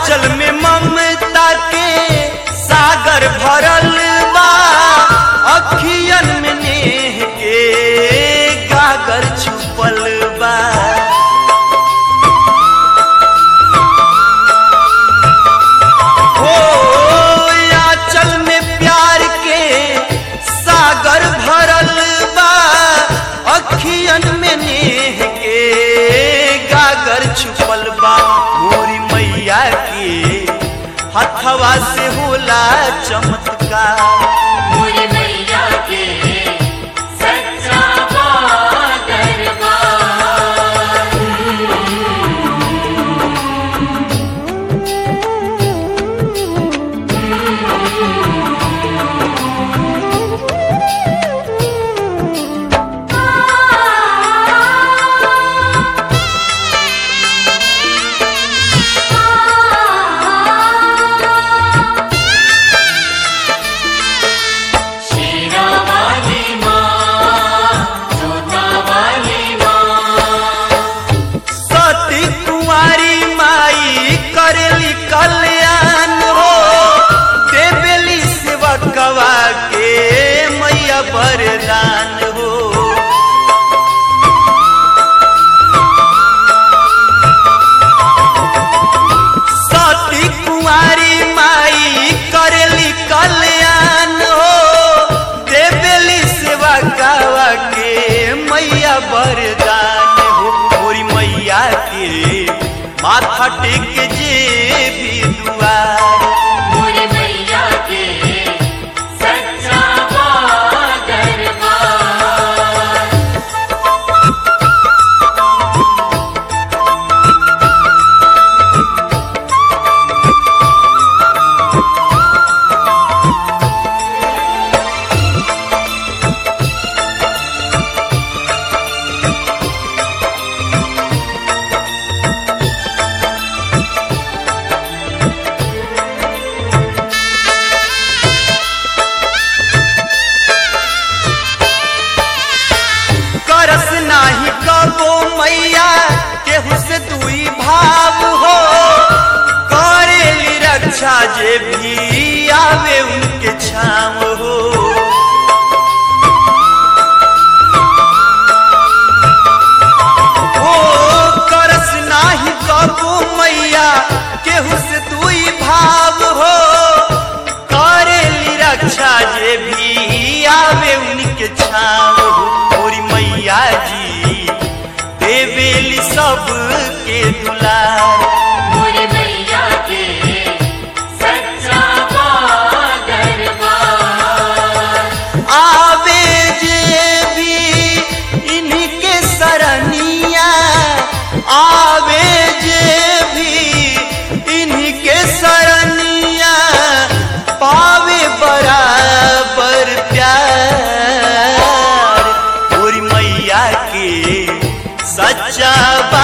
आंचल में ममता के सागर भरल बा, अखियन में नेह के गागर छुपल बा। हो आंचल में प्यार के सागर भरल बा, अखियन में नेह के गागर छुपल बा। मोरी मैया के हथवा से होला चमत्कार, मोरी मैया के सच्चा दरबार। कल्याण हो देवेली सेवकवा के मैया वरदान हो। सती कुंवारी माई करेली कल्याण हो देवेली सेवकवा के मैया वरदान हो। मोरी मैया के माथा टेक जे भी दुआर, मोरी मैया के सच्चा दरबार। करस नाही कबो मैया केहू से दुई भाव हो, करेली रक्षा जे भी आवे उनके छाव हो। हो करस नाही कबो मैया केहू से दुई भाव हो, करेली रक्षा जे भी आवे उनके छाव हो। मोरी मैया जी देवेली सब के दुलार, मोरी मैया के सच्चा दरबार। आवे जे भी इनके सरनिया, आवे जे भी इनके सरनिया, पावे बराबर प्यार। मोरी मैया के सच्चा